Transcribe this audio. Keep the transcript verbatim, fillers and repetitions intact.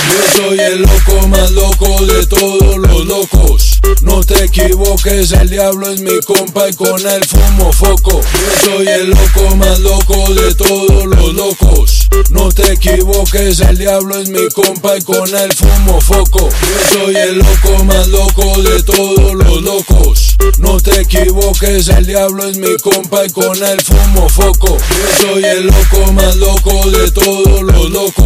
Yo soy el loco más loco de todos los locos. No te equivoques, el diablo es mi compa y con él fumo foco. Yo soy el loco más loco de todos los locos. No te equivoques, el diablo es mi compa y con él fumo foco. Yo soy el loco más loco de todos los locos. No te equivoques, el diablo es mi compa y con él fumo foco. Yo soy el loco más loco de todos los locos.